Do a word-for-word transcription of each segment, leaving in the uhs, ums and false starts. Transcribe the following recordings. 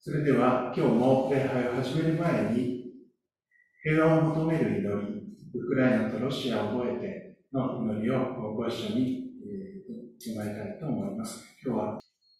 それでは今日も礼拝を始める前に、平和を求める祈り、ウクライナとロシアを覚えての祈りをご一緒に唱えたいと思います。今日は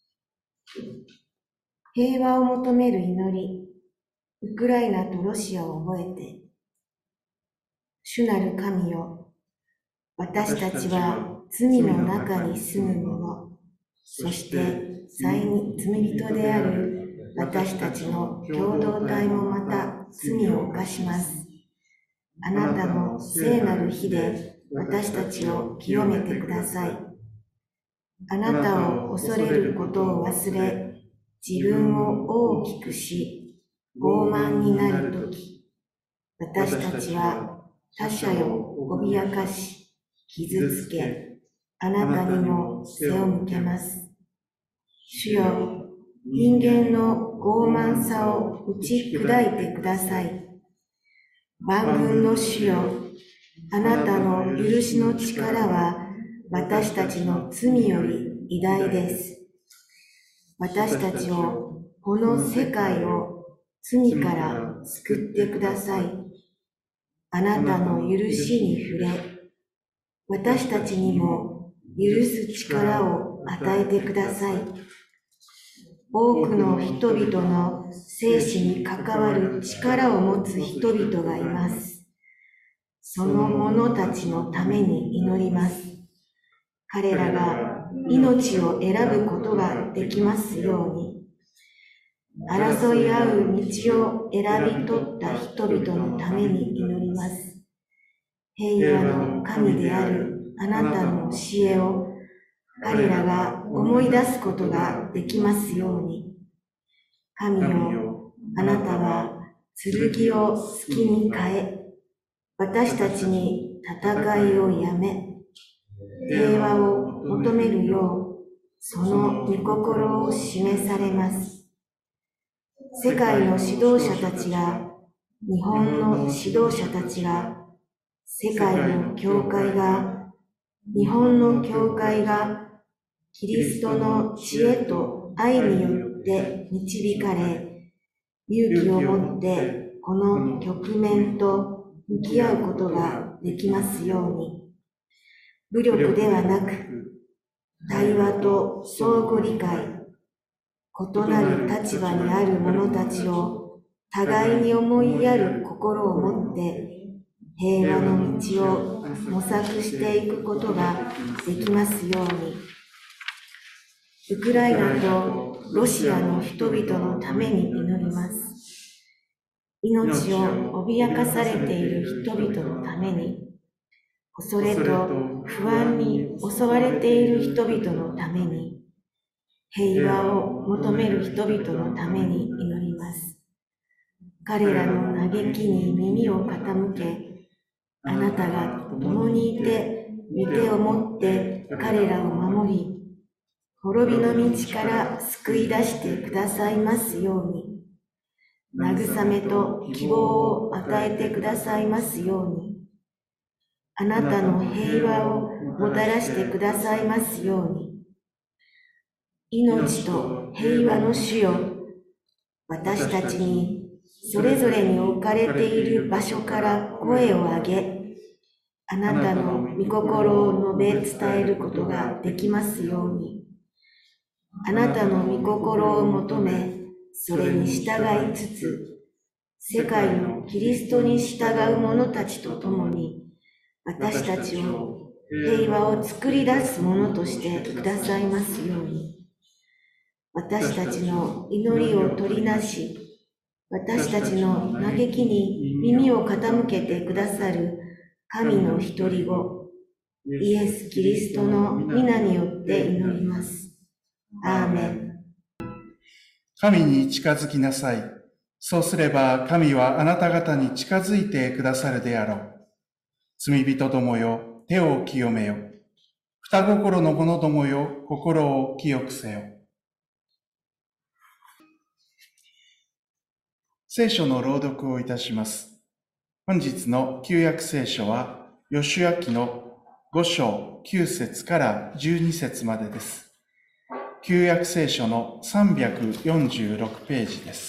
平和を求める祈り、ウクライナとロシアを覚えて。主なる神よ、私たちは罪の中に住む者、そして罪人である私たちの共同体もまた罪を犯します。あなたの聖なる日で私たちを清めてください。あなたを恐れることを忘れ、自分を大きくし、傲慢になるとき、私たちは他者を脅かし、傷つけ、あなたにも背を向けます。主よ、人間の傲慢さを打ち砕いてください。万軍の主よ、あなたの許しの力は私たちの罪より偉大です。私たちを、この世界を罪から救ってください。あなたの許しに触れ、私たちにも許す力を与えてください。多くの人々の生死に関わる力を持つ人々がいます。その者たちのために祈ります。彼らが命を選ぶことができますように。争い合う道を選び取った人々のために祈ります。平和の神であるあなたの教えを彼らが思い出すことができますように。神よ、あなたは剣を隙に変え、私たちに戦いをやめ、平和を求めるよう、その御心を示されます。世界の指導者たちが、日本の指導者たちが、世界の教会が、日本の教会が、キリストの知恵と愛によって導かれ、勇気を持ってこの局面と向き合うことができますように。武力ではなく、対話と相互理解、異なる立場にある者たちを互いに思いやる心を持って平和の道を模索していくことができますように。ウクライナとロシアの人々のために祈ります。命を脅かされている人々のために、恐れと不安に襲われている人々のために、平和を求める人々のために祈ります。彼らの嘆きに耳を傾け、あなたが共にいて、御手を持って彼らを守り、滅びの道から救い出してくださいますように、慰めと希望を与えてくださいますように、あなたの平和をもたらしてくださいますように。命と平和の主よ、私たちにそれぞれに置かれている場所から声を上げ、あなたの御心を述べ伝えることができますように。あなたの御心を求め、それに従いつつ、世界のキリストに従う者たちと共に、私たちを平和を作り出すものとしてくださいますように。私たちの祈りを取りなし、私たちの嘆きに耳を傾けてくださる神の独り子、イエス・キリストの皆によって祈ります。アーメン。 神に近づきなさい。そうすれば神はあなた方に近づいてくださるであろう。罪人どもよ、手を清めよ。双心の者どもよ、心を清くせよ。聖書の朗読をいたします。本日の旧約聖書は、ヨシュア記のご章きゅう節からじゅうに節までです。 旧約聖書のさんびゃくよんじゅうろくページです。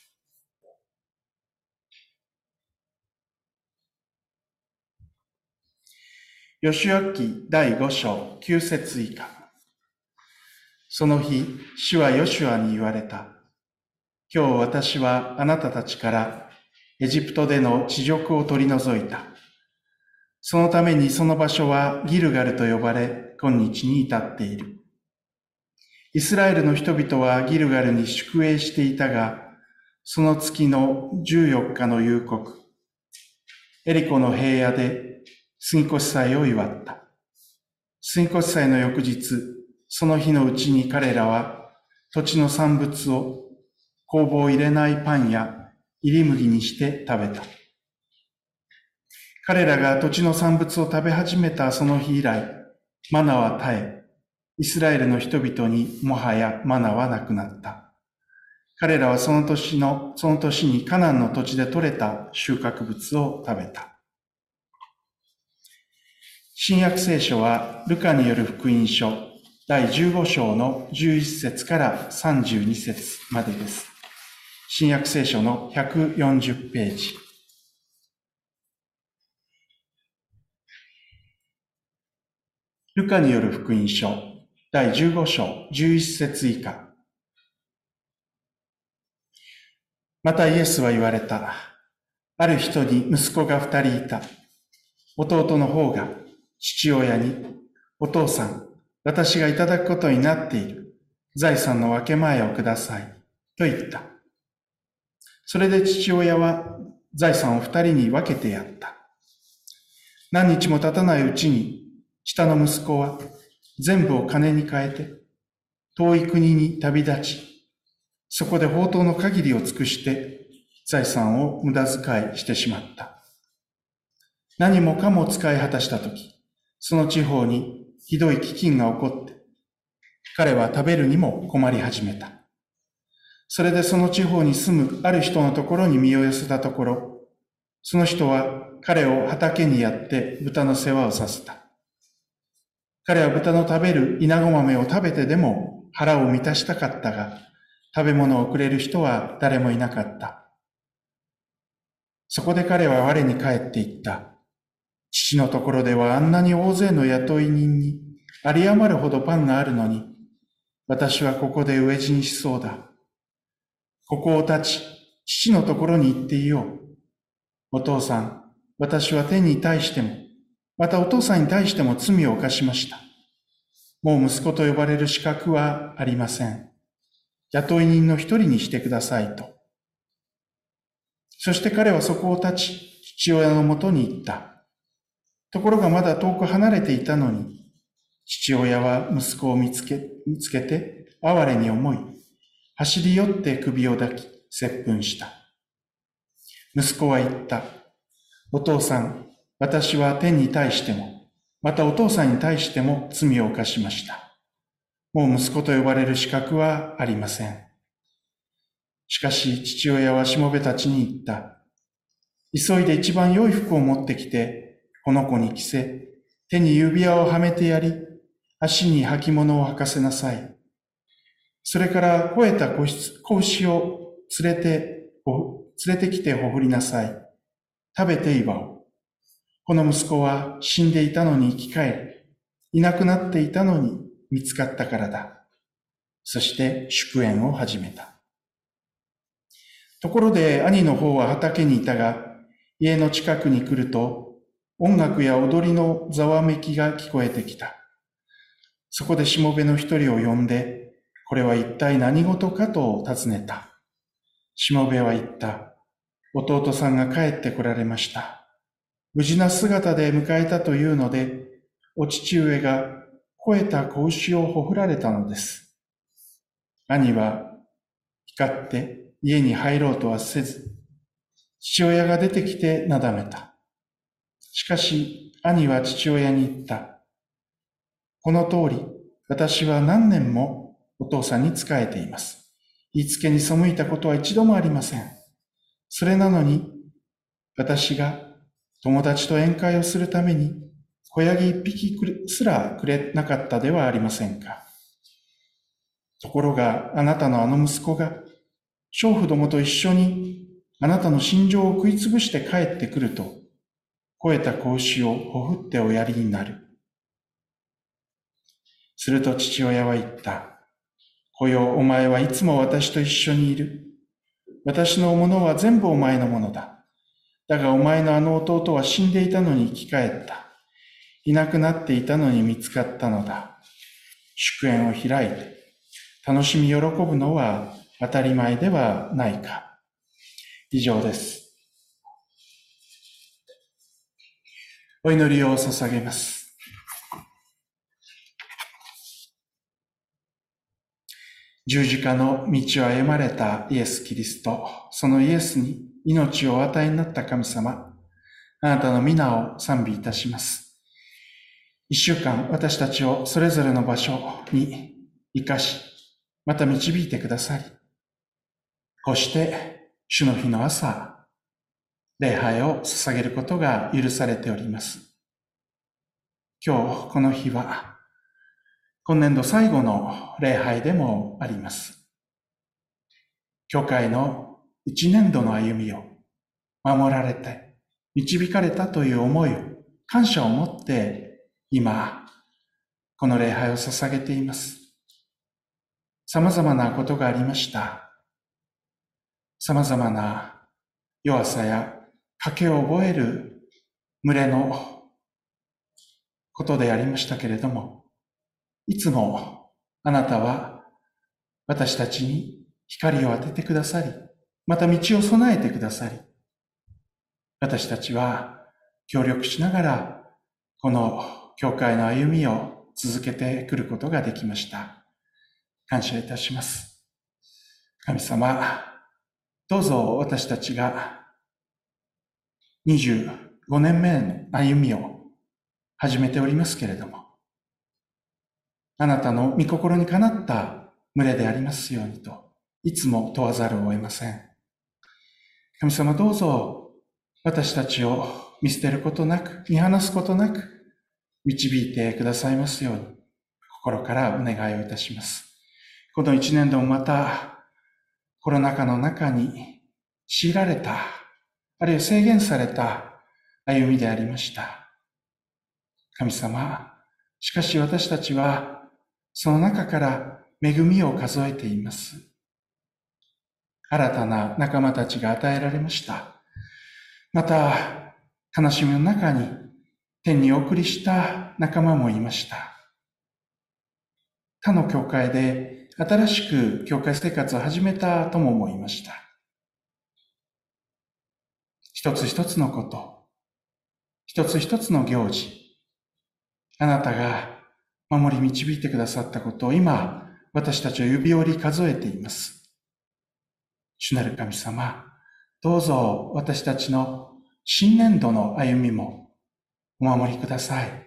ヨシュア記だいご章きゅう節以下。その日、主はヨシュアに言われた。今日私はあなたたちからエジプトでの恥辱を取り除いた。そのためにその場所はギルガルと呼ばれ、今日に至っている。イスラエルの人々はギルガルに宿営していたが、その月のじゅうよっかの夕刻、エリコの平野で杉越祭を祝った。杉越祭の翌日、その日のうちに彼らは土地の産物を酵母を入れないパンや入り麦にして食べた。彼らが土地の産物を食べ始めたその日以来、マナは絶え、イスラエルの人々にもはやマナはなくなった。彼らはその年の、その年にカナンの土地で採れた収穫物を食べた。新約聖書はルカによる福音書だいじゅうご章のじゅういち節からさんじゅうに節までです。新約聖書のひゃくよんじゅうページ。ルカによる福音書だいじゅうご章じゅういち節以下。またイエスは言われた。ある人に息子が二人いた。弟の方が父親に、お父さん、私がいただくことになっている財産の分け前をください、と言った。それで父親は財産を二人に分けてやった。何日も経たないうちに、下の息子は全部を金に変えて、遠い国に旅立ち、そこで放蕩の限りを尽くして財産を無駄遣いしてしまった。何もかも使い果たしたとき、その地方にひどい飢饉が起こって、彼は食べるにも困り始めた。それでその地方に住むある人のところに身を寄せたところ、その人は彼を畑にやって豚の世話をさせた。彼は豚の食べる稲子豆を食べてでも腹を満たしたかったが、食べ物をくれる人は誰もいなかった。そこで彼は我に返って言った。父のところではあんなに大勢の雇い人に有り余るほどパンがあるのに、私はここで飢え死にしそうだ。ここを立ち、父のところに行っていよう。お父さん、私は天に対しても、またお父さんに対しても罪を犯しました。もう息子と呼ばれる資格はありません。雇い人の一人にしてくださいと。そして彼はそこを立ち、父親のもとに行った。ところがまだ遠く離れていたのに、父親は息子を見つけ、見つけて哀れに思い、走り寄って首を抱き、接吻した。息子は言った。お父さん、私は天に対しても、またお父さんに対しても罪を犯しました。もう息子と呼ばれる資格はありません。しかし父親はしもべたちに言った。急いで一番良い服を持ってきて、この子に着せ、手に指輪をはめてやり、足に履物を履かせなさい。それから肥えた子牛を連れて、連れてきてほふりなさい。食べて祝おう。この息子は死んでいたのに生き返り、いなくなっていたのに見つかったからだ。そして祝宴を始めた。ところで兄の方は畑にいたが、家の近くに来ると、音楽や踊りのざわめきが聞こえてきた。そこでしもべの一人を呼んで、これは一体何事かと尋ねた。しもべは言った。弟さんが帰ってこられました。無事な姿で迎えたというので、お父上が肥えた子牛をほふられたのです。兄は光って家に入ろうとはせず、父親が出てきてなだめた。しかし、兄は父親に言った。この通り、私は何年もお父さんに仕えています。言いつけに背いたことは一度もありません。それなのに、私が友達と宴会をするために、子ヤギ一匹すらくれなかったではありませんか。 ところがあなたのあの息子が、娼婦どもと一緒にあなたの心情を食いつぶして帰ってくると、肥えた子牛をほふっておやりになる。すると父親は言った。子よ、お前はいつも私と一緒にいる。私のものは全部お前のものだ。だがお前のあの弟は死んでいたのに生き返った。いなくなっていたのに見つかったのだ。祝宴を開いて、楽しみ喜ぶのは当たり前ではないか。以上です。お祈りを捧げます。十字架の道を歩まれたイエス・キリスト、そのイエスに命をお与えになった神様、あなたの皆を賛美いたします。一週間、私たちをそれぞれの場所に生かし、また導いてくださり、こうして主の日の朝、礼拝を捧げることが許されております。今日この日は、今年度最後の礼拝でもあります。教会の一年度の歩みを守られて、導かれたという思いを、感謝を持って今、この礼拝を捧げています。様々なことがありました。様々な弱さや賭けを覚える群れのことでありましたけれども、いつもあなたは私たちに光を当ててくださり、また道を備えてくださり、私たちは協力しながらこの教会の歩みを続けてくることができました。感謝いたします。神様、どうぞ私たちがにじゅうごねんめの歩みを始めておりますけれども、あなたの御心にかなった群れでありますようにと、いつも問わざるを得ません。神様、どうぞ私たちを見捨てることなく、見放すことなく、導いてくださいますように、心からお願いをいたします。この一年度もまた、コロナ禍の中に強いられた、あるいは制限された歩みでありました。神様、しかし私たちは、その中から恵みを数えています。新たな仲間たちが与えられました。また、悲しみの中に天にお送りした仲間もいました。他の教会で新しく教会生活を始めた友もいました。一つ一つのこと、一つ一つの行事、あなたが守り導いてくださったことを今、私たちは指折り数えています。主なる神様、どうぞ私たちの新年度の歩みもお守りください。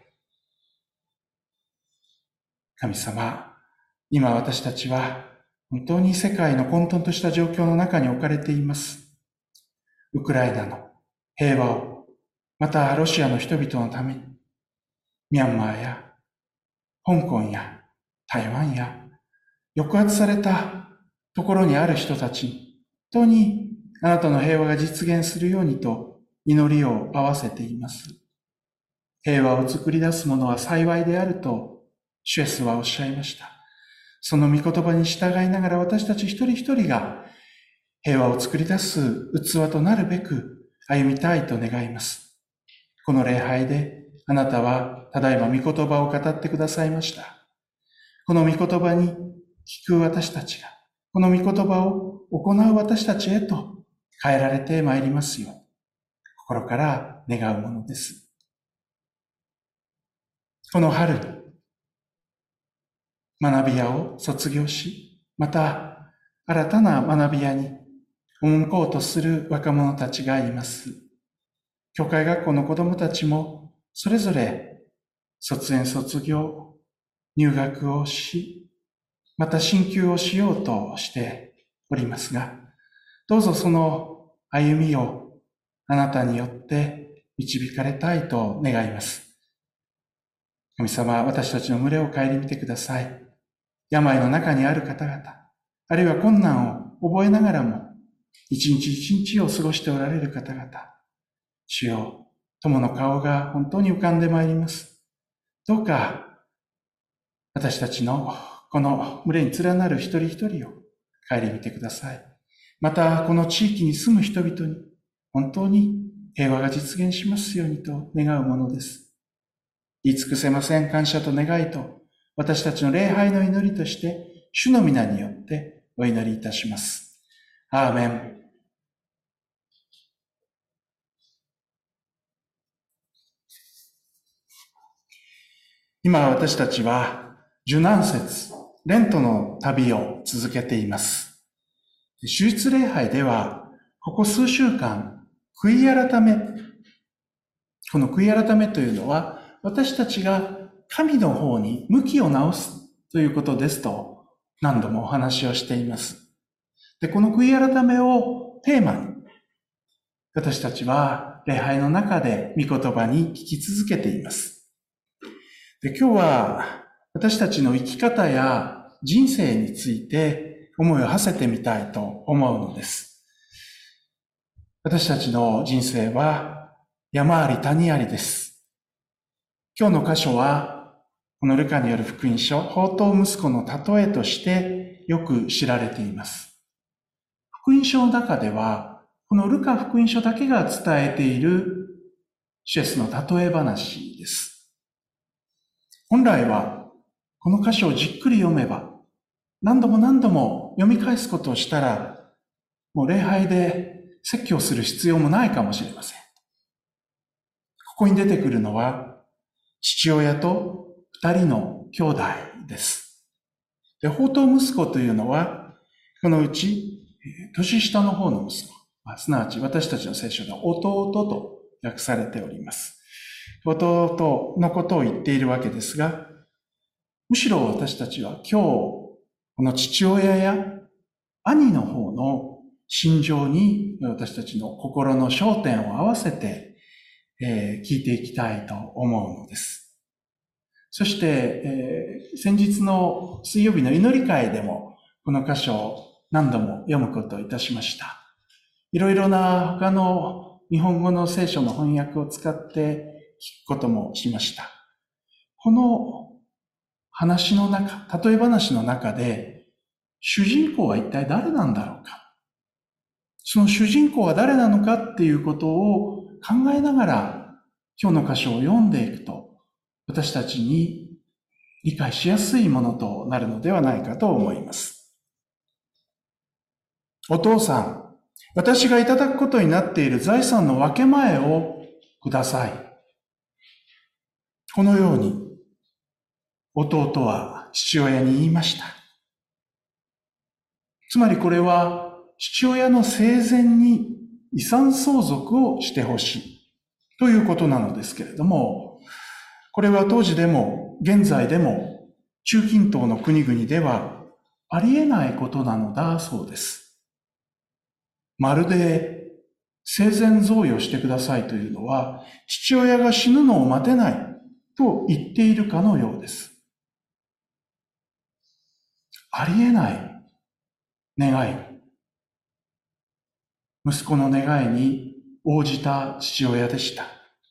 神様、今私たちは本当に世界の混沌とした状況の中に置かれています。ウクライナの平和を、またロシアの人々のために、ミャンマーや香港や台湾や抑圧されたところにある人たちに、本当にあなたの平和が実現するようにと祈りを合わせています。平和を作り出すものは幸いであると主イエスはおっしゃいました。その御言葉に従いながら私たち一人一人が平和を作り出す器となるべく歩みたいと願います。この礼拝であなたはただいま御言葉を語ってくださいました。この御言葉に聞く私たちが、この御言葉を行う私たちへと変えられてまいりますように、心から願うものです。この春に学び屋を卒業し、また新たな学び屋に赴こうとする若者たちがいます。教会学校の子どもたちもそれぞれ卒園卒業、入学をし、また進級をしようとしておりますが、どうぞその歩みをあなたによって導かれたいと願います。神様、私たちの群れを顧みてください。 病の中にある方々、あるいは困難を覚えながらも、一日一日を過ごしておられる方々、主よ、友の顔が本当に浮かんでまいります。どうか、私たちのこの群れに連なる一人一人を顧みてください。また、この地域に住む人々に本当に平和が実現しますようにと願うものです。言い尽くせません感謝と願いと、私たちの礼拝の祈りとして、主の皆によってお祈りいたします。アーメン。今私たちは受難節、レントの旅を続けています。主日礼拝では、ここ数週間、悔い改め、この悔い改めというのは、私たちが神の方に向きを直すということですと、何度もお話をしています。で、この悔い改めをテーマに、私たちは礼拝の中で御言葉に聞き続けています。で、今日は私たちの生き方や人生について思いを馳せてみたいと思うのです。私たちの人生は山あり谷ありです。今日の箇所はこのルカによる福音書、放蕩息子の例えとしてよく知られています。福音書の中ではこのルカ福音書だけが伝えている主イエスの例え話です。本来は、この箇所をじっくり読めば、何度も何度も読み返すことをしたら、もう礼拝で説教する必要もないかもしれません。ここに出てくるのは、父親と二人の兄弟です。で、放蕩息子というのは、このうち、年下の方の息子、すなわち私たちの聖書では弟と訳されております。弟のことを言っているわけですが、むしろ私たちは今日、この父親や兄の方の心情に私たちの心の焦点を合わせて、えー、聞いていきたいと思うのです。そして、えー、先日の水曜日の祈り会でもこの箇所を何度も読むことをいたしました。いろいろな他の日本語の聖書の翻訳を使って聞くこともしました。この話の中、例え話の中で、主人公は一体誰なんだろうか。その主人公は誰なのかっていうことを考えながら、今日の箇所を読んでいくと、私たちに理解しやすいものとなるのではないかと思います。お父さん、私がいただくことになっている財産の分け前をください。このように、弟は父親に言いました。つまりこれは、父親の生前に遺産相続をしてほしいということなのですけれども、これは当時でも現在でも中近東の国々ではありえないことなのだそうです。まるで生前贈与してくださいというのは、父親が死ぬのを待てないと言っているかのようです。ありえない願い。息子の願いに応じた父親でした。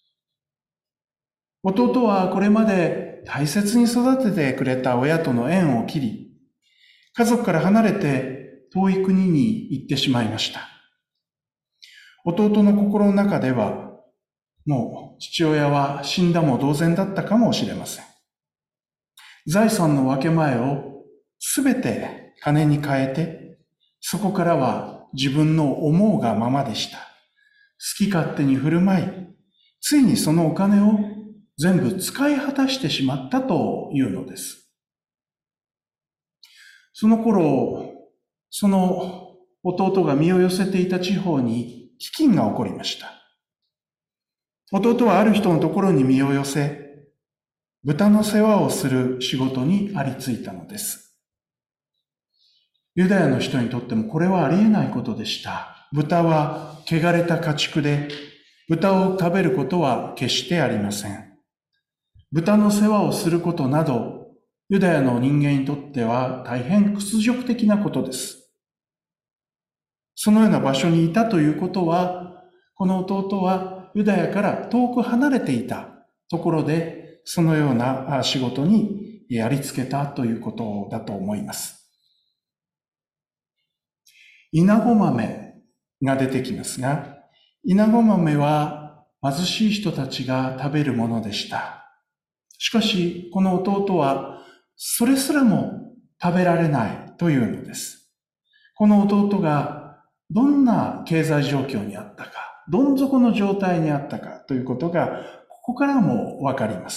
弟はこれまで大切に育ててくれた親との縁を切り、家族から離れて遠い国に行ってしまいました。弟の心の中では、もう父親は死んだも同然だったかもしれません。財産の分け前をすべて金に変えて、そこからは自分の思うがままでした。好き勝手に振る舞い、ついにそのお金を全部使い果たしてしまったというのです。その頃、その弟が身を寄せていた地方に飢饉が起こりました。弟はある人のところに身を寄せ、豚の世話をする仕事にありついたのです。ユダヤの人にとってもこれはありえないことでした。豚は汚れた家畜で、豚を食べることは決してありません。豚の世話をすることなど、 ユダヤの人間にとっては大変屈辱的なことです。そのような場所にいたということは、この弟はユダヤから遠く離れていたところで、そのような仕事にありつけたということだと思います。イナゴ豆が出てきますが、イナゴ豆は貧しい人たちが食べるものでした。しかし、この弟はそれすらも食べられないというのです。この弟がどんな経済状況にあったか、どん底の状態にあったかということが、ここからもわかります。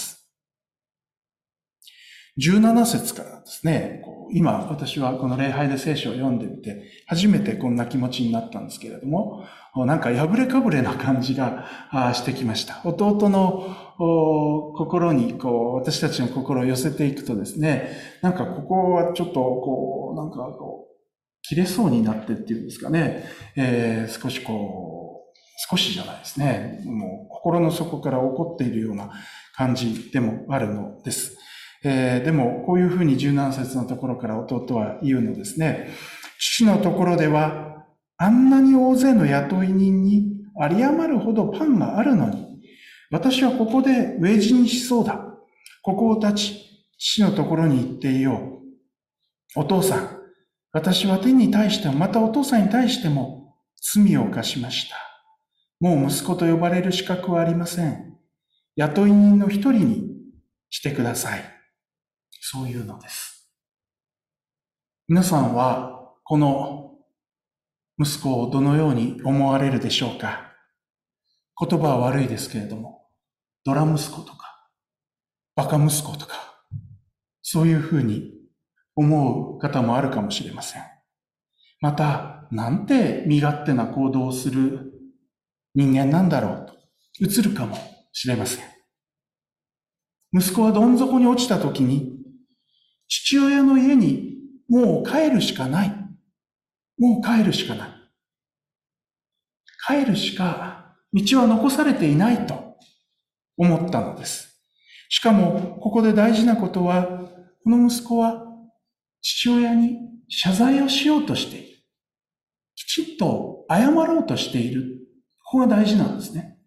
じゅうなな節からですね、今私はこの礼拝で聖書を読んでみて、初めてこんな気持ちになったんですけれども、なんか破れかぶれな感じがしてきました。弟の心にこう私たちの心を寄せていくとですね、なんかここはちょっとこう、なんかこう、切れそうになってっていうんですかね、えー、少しこう、少しじゃないですね、もう心の底から怒っているような感じでもあるのです。えー、でも、こういうふうにじゅうなな節のところから弟は言うのですね。父のところでは、あんなに大勢の雇い人に有り余るほどパンがあるのに、私はここで飢え死にしそうだ。ここを立ち、父のところに行っていよう。お父さん、私は天に対しても、またお父さんに対しても罪を犯しました。もう息子と呼ばれる資格はありません。雇い人の一人にしてください。そういうのです。皆さんはこの息子をどのように思われるでしょうか。言葉は悪いですけれども、ドラ息子とか、バカ息子とか、そういうふうに思う方もあるかもしれません。また、なんて身勝手な行動をする人間なんだろうと映るかもしれません。息子はどん底に落ちた時に、父親の家にもう帰るしかない。もう帰るしかない。帰るしか道は残されていないと思ったのです。しかも、ここで大事なことは、この息子は父親に謝罪をしようとしている。きちっと謝ろうとしている。ここが大事なんですね。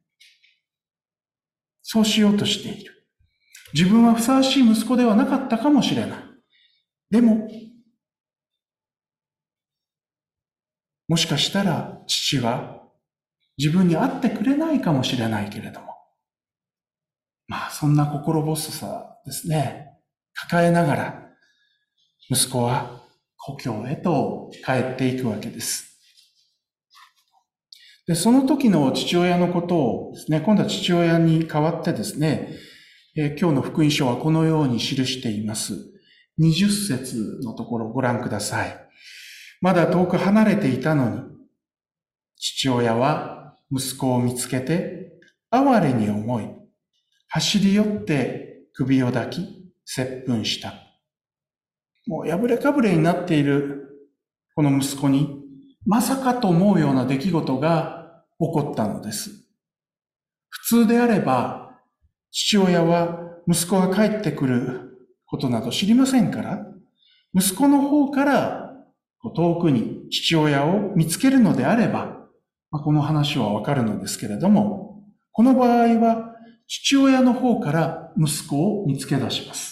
そうしようとしている。自分はふさわしい息子ではなかったかもしれない。でも、もしかしたら父は自分に会ってくれないかもしれないけれども、まあそんな心細さですね、抱えながら息子は故郷へと帰っていくわけです。で、その時の父親のことをですね、今度は父親に代わってですね、えー、今日の福音書はこのように記しています。にじゅっ節のところをご覧ください。まだ遠く離れていたのに、父親は息子を見つけて、哀れに思い、走り寄って首を抱き、接吻した。もう破れかぶれになっているこの息子に、まさかと思うような出来事が起こったのです。普通であれば、父親は息子が帰ってくることなど知りませんから、息子の方から遠くに父親を見つけるのであれば、この話はわかるのですけれども、この場合は父親の方から息子を見つけ出します。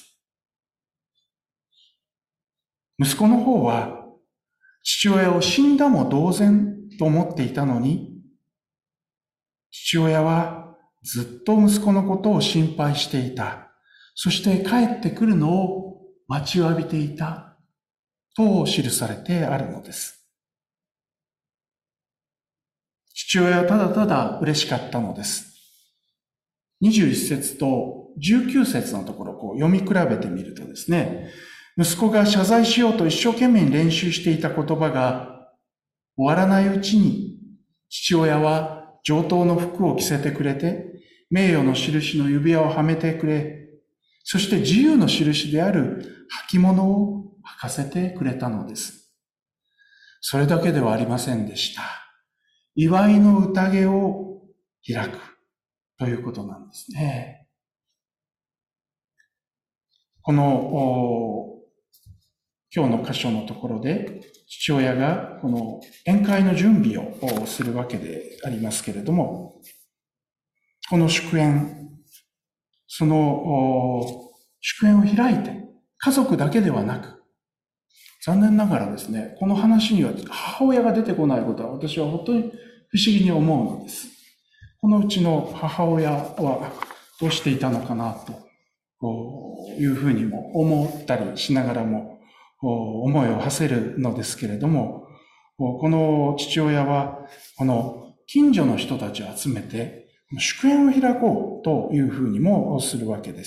息子の方は父親を死んだも同然と思っていたのに、父親はずっと息子のことを心配していた。そして帰ってくるのを待ちわびていたと記されてあるのです。父親はただただ嬉しかったのです。にじゅういち節とじゅうきゅう節のところをこう読み比べてみるとですね、息子が謝罪しようと一生懸命に練習していた言葉が終わらないうちに、父親は上等の服を着せてくれて、名誉の印の指輪をはめてくれ、そして自由の印である履物を履かせてくれたのです。それだけではありませんでした。祝いの宴を開くということなんですね。 この今日の箇所のところで父親がこの宴会の準備をするわけでありますけれども、この祝宴、その祝宴を開いて家族だけではなく、残念ながらですね、この話には母親が出てこないことは私は本当に不思議に思うのです。このうちの母親はどうしていたのかなというふうにも思ったりしながらも思いを馳せるのですけれども、この父親はこの近所の人たちを集めて祝宴を開こうというふうにもするわけです。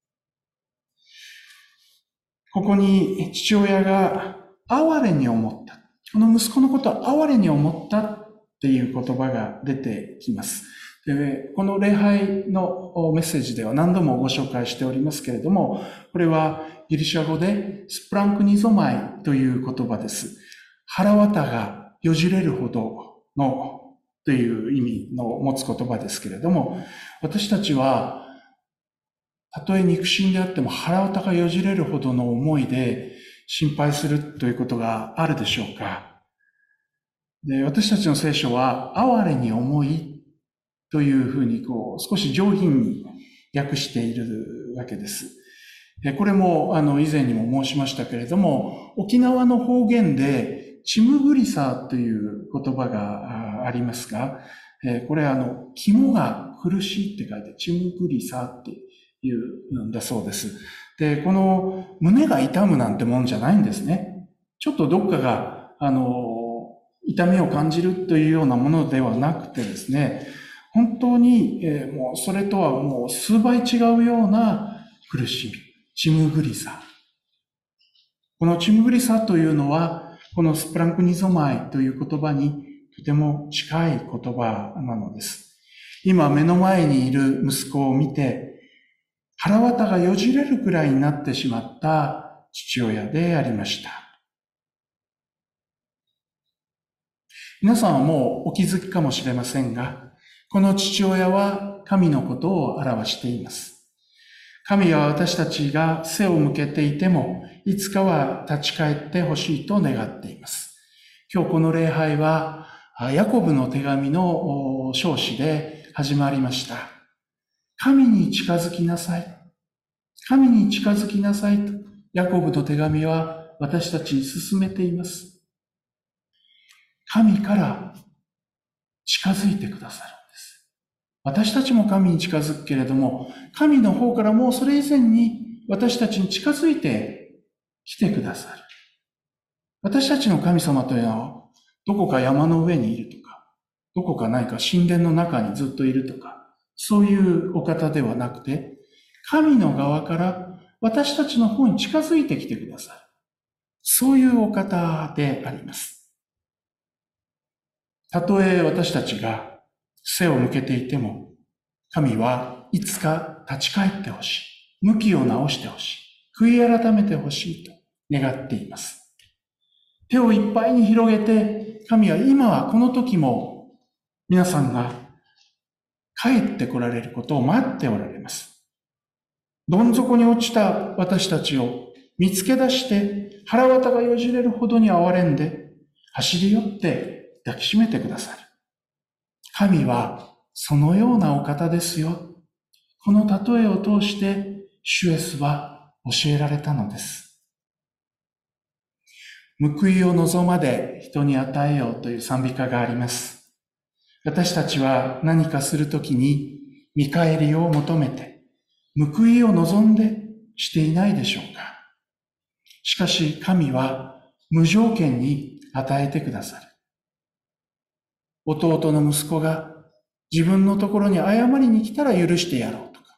ここに父親が哀れに思った。この息子のことを哀れに思ったっていう言葉が出てきます。で、この礼拝のメッセージでは何度もご紹介しておりますけれども、これはギリシャ語でスプランクニゾマイという言葉です。腹渡がよじれるほどのという意味の持つ言葉ですけれども、私たちはたとえ肉親であっても腹渡がよじれるほどの思いで心配するということがあるでしょうか。で、私たちの聖書は哀れに思いというふうにこう少し上品に訳しているわけです。これもあの以前にも申しましたけれども、沖縄の方言でちむぐりさという言葉がありますが、これあの肝が苦しいって書いてちむぐりさっていうんだそうです。で、この胸が痛むなんてもんじゃないんですね。ちょっとどっかがあの痛みを感じるというようなものではなくてですね、本当に、えー、もうそれとはもう数倍違うような苦しみ、ちむぐりさ。このちむぐりさというのは、このスプランクニゾマイという言葉にとても近い言葉なのです。今目の前にいる息子を見て、腹渡がよじれるくらいになってしまった父親でありました。皆さんはもうお気づきかもしれませんが、この父親は神のことを表しています。神は私たちが背を向けていても、いつかは立ち返ってほしいと願っています。今日この礼拝は、ヤコブの手紙の唱詞で始まりました。神に近づきなさい。神に近づきなさいと、ヤコブの手紙は私たちに勧めています。神から近づいてくださるんです。私たちも神に近づくけれども、神の方からもうそれ以前に私たちに近づいてきてくださる。私たちの神様というのは、どこか山の上にいるとか、どこか何か神殿の中にずっといるとか、そういうお方ではなくて、神の側から私たちの方に近づいてきてくださる。そういうお方であります。たとえ私たちが背を向けていても、神はいつか立ち返ってほしい。向きを直してほしい。悔い改めてほしいと願っています。手をいっぱいに広げて、神は今はこの時も皆さんが帰って来られることを待っておられます。どん底に落ちた私たちを見つけ出して腹渡がよじれるほどに憐れんで走り寄って抱きしめてくださる。神はそのようなお方ですよ。この例えを通して主イエスは教えられたのです。報いを望まで人に与えようという賛美歌があります。私たちは何かするときに見返りを求めて報いを望んでしていないでしょうか。しかし神は無条件に与えてくださる。弟の息子が自分のところに謝りに来たら許してやろうとか、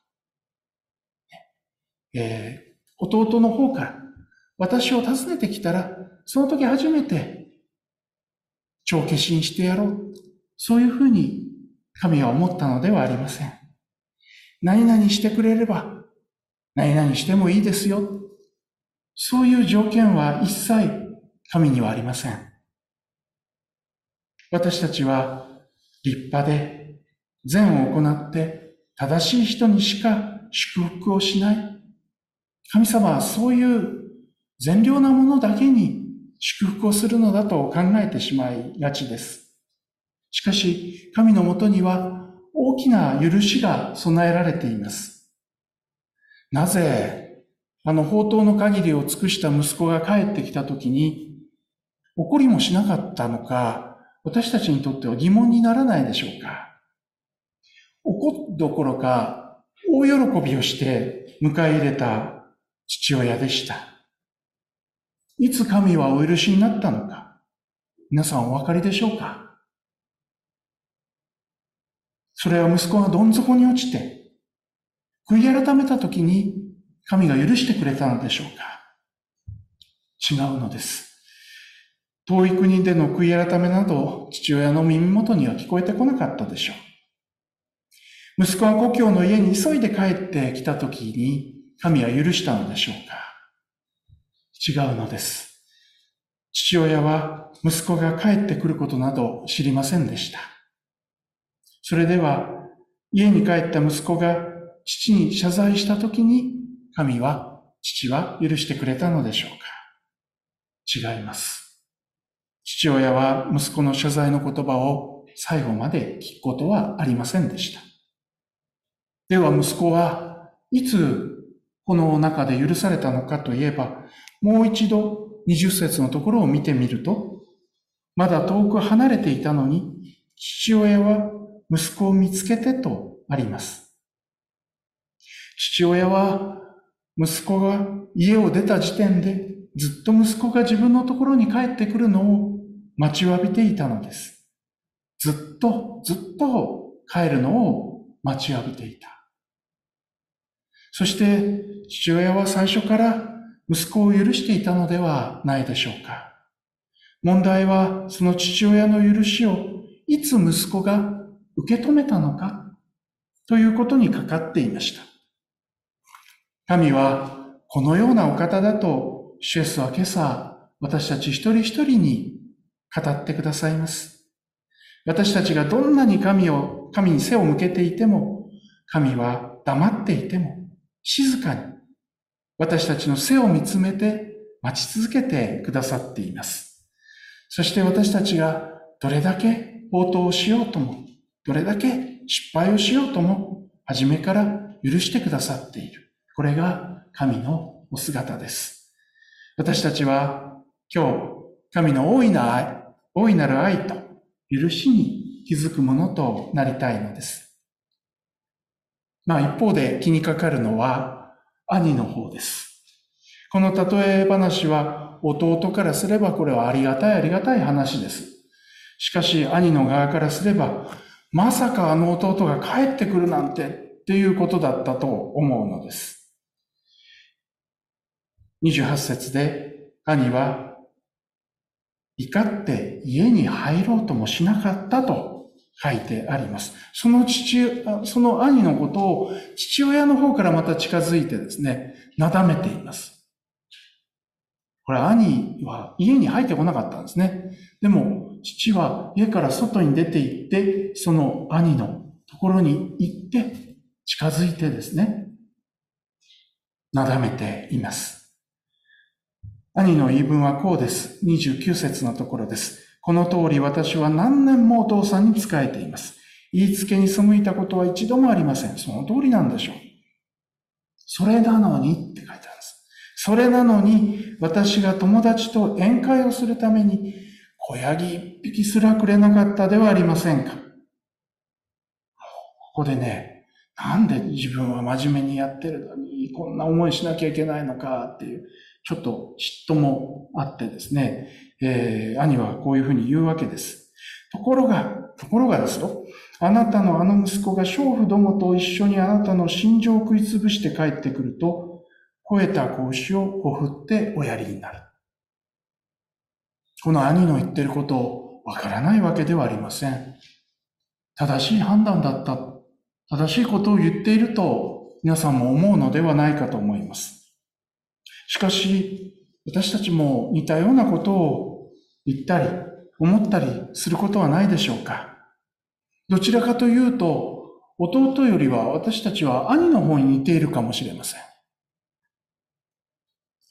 えー、弟の方から私を訪ねてきたらその時初めて帳消しにしてやろう、そういうふうに神は思ったのではありません。何々してくれれば何々してもいいですよ、そういう条件は一切神にはありません。私たちは立派で善を行って正しい人にしか祝福をしない。 神様はそういう善良なものだけに祝福をするのだと考えてしまいがちです。しかし、神のもとには大きな許しが備えられています。なぜ、あの宝刀の限りを尽くした息子が帰ってきたときに、怒りもしなかったのか、私たちにとっては疑問にならないでしょうか。怒るどころか、大喜びをして迎え入れた父親でした。いつ神はお許しになったのか、皆さんお分かりでしょうか。それは息子がどん底に落ちて、悔い改めたときに神が許してくれたのでしょうか。違うのです。遠い国での悔い改めなど、父親の耳元には聞こえてこなかったでしょう。息子が故郷の家に急いで帰ってきたときに、神は許したのでしょうか。違うのです。父親は息子が帰ってくることなど知りませんでした。それでは、家に帰った息子が父に謝罪したときに、神は、父は許してくれたのでしょうか。違います。父親は息子の謝罪の言葉を最後まで聞くことはありませんでした。では息子はいつこの中で許されたのかといえば、もう一度にじゅっ節のところを見てみると、まだ遠く離れていたのに、父親は息子を見つけてとあります。父親は息子が家を出た時点でずっと息子が自分のところに帰ってくるのを待ちわびていたのです。ずっとずっと帰るのを待ちわびていた。そして父親は最初から息子を許していたのではないでしょうか。問題はその父親の許しをいつ息子が受け止めたのかということにかかっていました。神はこのようなお方だと主イエスは今朝私たち一人一人に語ってくださいます。私たちがどんなに神を、神に背を向けていても、神は黙っていても静かに私たちの背を見つめて待ち続けてくださっています。そして私たちがどれだけ応答をしようとも、どれだけ失敗をしようとも、初めから許してくださっている。これが神のお姿です。私たちは今日、神の大いな愛、大いなる愛と許しに気づくものとなりたいのです。まあ一方で気にかかるのは兄の方です。この例え話は弟からすればこれはありがたいありがたい話です。しかし兄の側からすれば、まさかあの弟が帰ってくるなんてっていうことだったと思うのです。にじゅうはち節で兄は怒って家に入ろうともしなかったと書いてあります。その父、その兄のことを父親の方からまた近づいてですね、なだめています。これ兄は家に入ってこなかったんですね。でも父は家から外に出て行って、その兄のところに行って近づいてですね、なだめています。兄の言い分はこうです。にじゅうきゅう節のところです。この通り私は何年もお父さんに仕えています。言いつけに背いたことは一度もありません。その通りなんでしょう。それなのにって書いてあるんです。それなのに私が友達と宴会をするために子ヤギ一匹すらくれなかったではありませんか。ここでね、なんで自分は真面目にやってるのにこんな思いしなきゃいけないのかっていう、ちょっと嫉妬もあってですね、えー、兄はこういうふうに言うわけです。ところが、ところがですよ、あなたのあの息子が娼婦どもと一緒にあなたの心情を食いつぶして帰ってくると、肥えた子牛をほふっておやりになる。この兄の言ってることをわからないわけではありません。正しい判断だった。正しいことを言っていると皆さんも思うのではないかと思います。しかし、私たちも似たようなことを言ったり、思ったりすることはないでしょうか。どちらかというと、弟よりは私たちは兄の方に似ているかもしれません。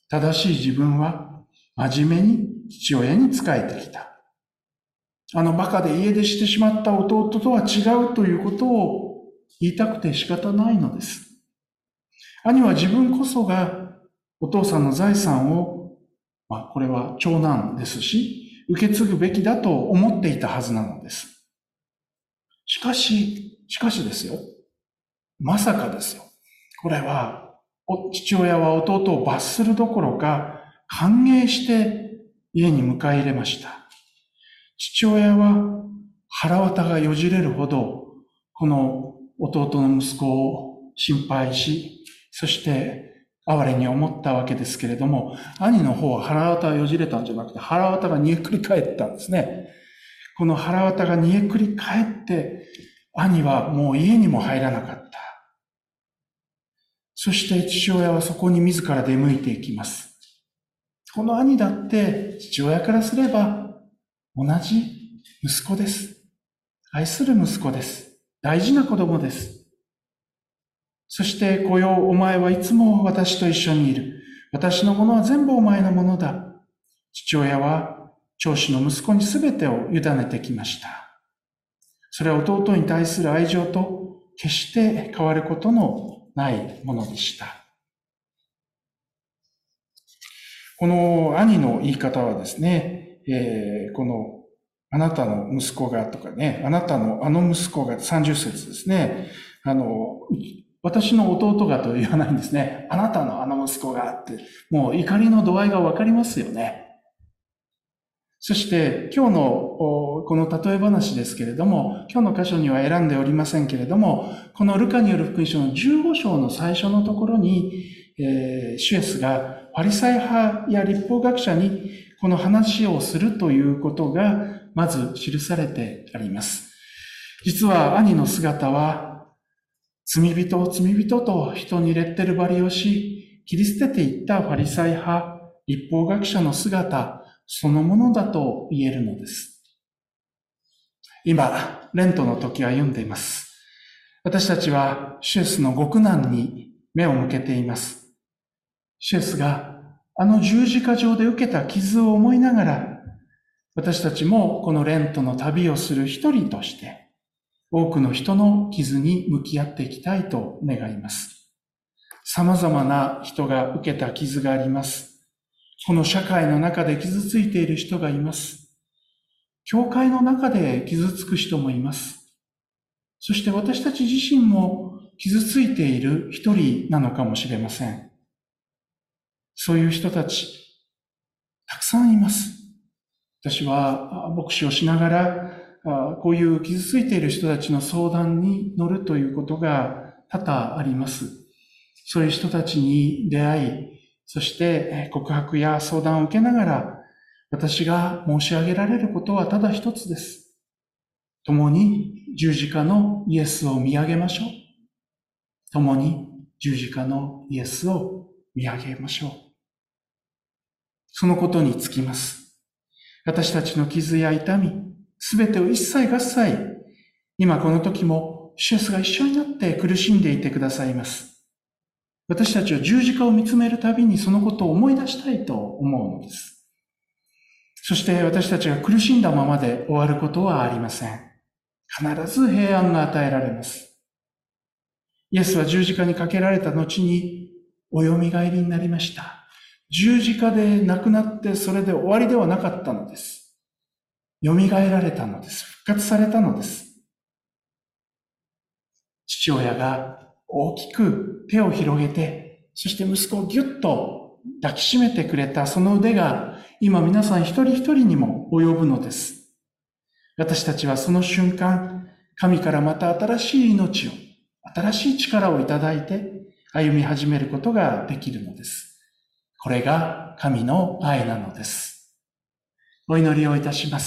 正しい自分は真面目に父親に仕えてきた。あのバカで家出してしまった弟とは違うということを言いたくて仕方ないのです。兄は自分こそがお父さんの財産を、まあこれは長男ですし、受け継ぐべきだと思っていたはずなのです。しかし、しかしですよ。まさかですよ。これは、父親は弟を罰するどころか、歓迎して家に迎え入れました。父親は腹渡がよじれるほど、この弟の息子を心配し、そして哀れに思ったわけですけれども、兄の方は腹渡がよじれたんじゃなくて、腹渡が煮えくり返ったんですね。この腹渡が煮えくり返って、兄はもう家にも入らなかった。そして父親はそこに自ら出向いていきます。この兄だって父親からすれば同じ息子です。愛する息子です。大事な子供です。そしてこよお前はいつも私と一緒にいる。私のものは全部お前のものだ。父親は長子の息子に全てを委ねてきました。それは弟に対する愛情と決して変わることのないものでした。この兄の言い方はですね、えー、このあなたの息子がとかね、あなたのあの息子がさんじゅっ節ですね、あの、私の弟がと言わないんですね。あなたのあの息子がって、もう怒りの度合いがわかりますよね。そして今日のこの例え話ですけれども、今日の箇所には選んでおりませんけれども、このルカによる福音書のじゅうご章の最初のところに、えー、シュエスがファリサイ派や律法学者にこの話をするということがまず記されてあります。実は兄の姿は罪人を罪人と人にレッテル貼りをし、切り捨てていったファリサイ派、律法学者の姿そのものだと言えるのです。今、レントの時を歩んでいます。私たちはシュエスの極難に目を向けています。シュエスがあの十字架上で受けた傷を思いながら、私たちもこのレントの旅をする一人として、多くの人の傷に向き合っていきたいと願います。様々な人が受けた傷があります。この社会の中で傷ついている人がいます。教会の中で傷つく人もいます。そして私たち自身も傷ついている一人なのかもしれません。そういう人たち、たくさんいます。私は牧師をしながら、こういう傷ついている人たちの相談に乗るということが多々あります。そういう人たちに出会い、そして告白や相談を受けながら、私が申し上げられることはただ一つです。共に十字架のイエスを見上げましょう。共に十字架のイエスを見上げましょう。そのことにつきます。私たちの傷や痛み、すべてを一切合切、今この時も主イエスが一緒になって苦しんでいてくださいます。私たちは十字架を見つめるたびにそのことを思い出したいと思うのです。そして私たちが苦しんだままで終わることはありません。必ず平安が与えられます。イエスは十字架にかけられた後におよみがえりになりました。十字架で亡くなってそれで終わりではなかったのです。よみがえられたのです。復活されたのです。父親が大きく手を広げて、そして息子をぎゅっと抱きしめてくれたその腕が今皆さん一人一人にも及ぶのです。私たちはその瞬間、神からまた新しい命を、新しい力をいただいて歩み始めることができるのです。これが神の愛なのです。お祈りをいたします。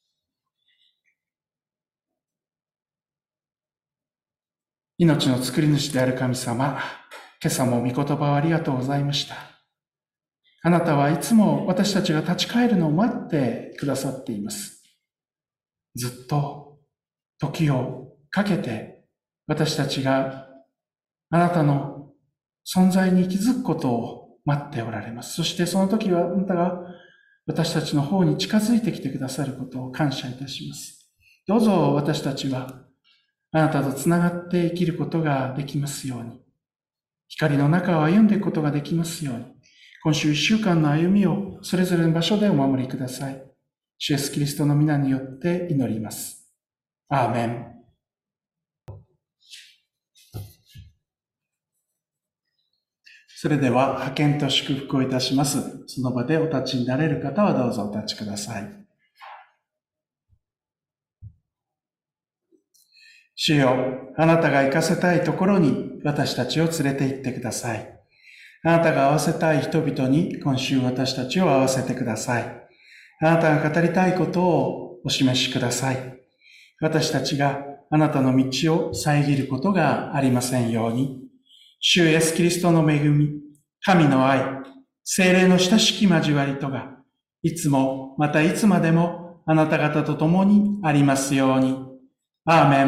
命の作り主である神様、今朝も御言葉をありがとうございました。あなたはいつも私たちが立ち返るのを待ってくださっています。ずっと時をかけて私たちがあなたの存在に気づくことを待っておられます。そしてその時はあなたが私たちの方に近づいてきてくださることを感謝いたします。どうぞ私たちはあなたとつながって生きることができますように、光の中を歩んでいくことができますように、今週一週間の歩みをそれぞれの場所でお守りください。主イエスキリストの皆によって祈ります。アーメン。それでは派遣と祝福をいたします。その場でお立ちになれる方はどうぞお立ちください。主よ、あなたが行かせたいところに私たちを連れて行ってください。あなたが会わせたい人々に今週私たちを会わせてください。あなたが語りたいことをお示しください。私たちがあなたの道を遮ることがありませんように。主イエスキリストの恵み、神の愛、聖霊の親しき交わりとが、いつもまたいつまでもあなた方と共にありますように。アーメン。